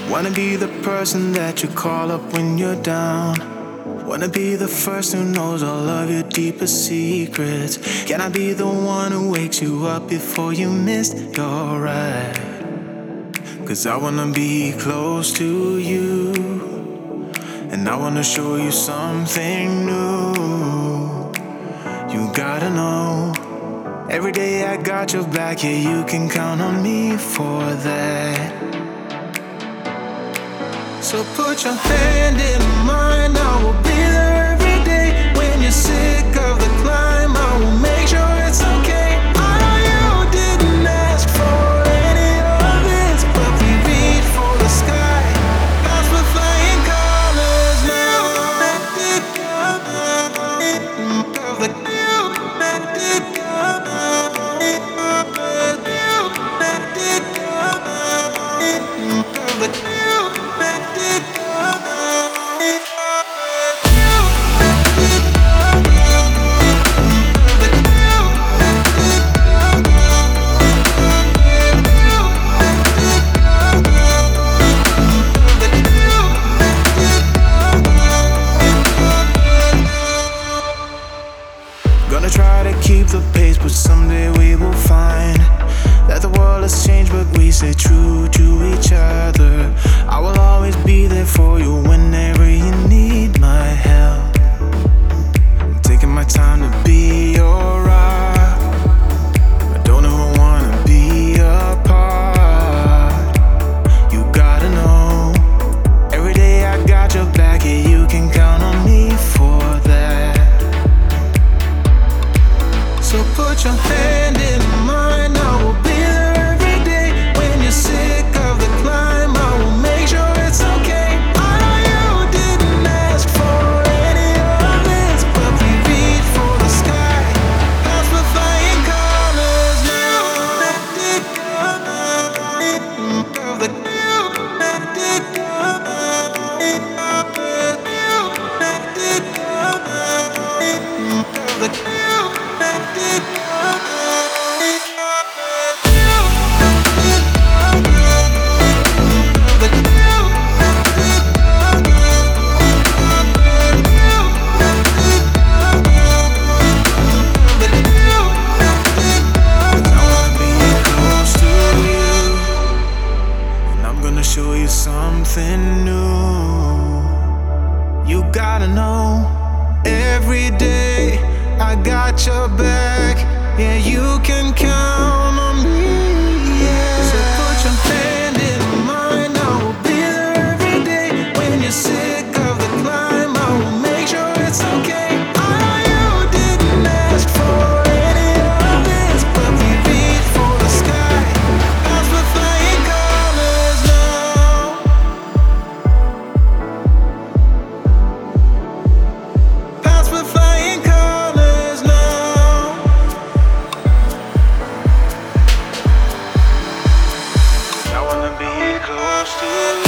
Wanna be the person that you call up when you're down. Wanna be the first who knows all of your deepest secrets. Can I be the one who wakes you up before you missed your ride? 'Cause I wanna be close to you, and I wanna show you something new. You gotta know, every day I got your back, yeah, you can count on me for that. So put your hand in mine, I will be there every day. When you're sick of the climb, I will make sure it's okay. I know you didn't ask for any of this, but we reach for the sky. Clouds were flying colors now. Gonna try to keep the pace, but someday we will find that the world has changed, but we stay true to each other. I will always be there for you whenever you need my help. I'm taking my time to be your rock. I don't ever wanna be apart. You gotta know, every day I got your back, yeah, you can count on me for that. So put your hand in mine, I will be there every day. When you're sick of the climb, I will make sure it's okay. I know you didn't ask for any of this, but we reach for the sky. Clouds were flying colors now. Show you something new. You gotta know, every day I got your back, yeah, you can count on me, yeah. So put your hand in mine, I will be there every day. When you're sick of the climb, I will make sure it's okay. I know you didn't ask for any of this, but we reach for the sky. Clouds were flying colors now. Clouds were flying colors now. I wanna be close to you.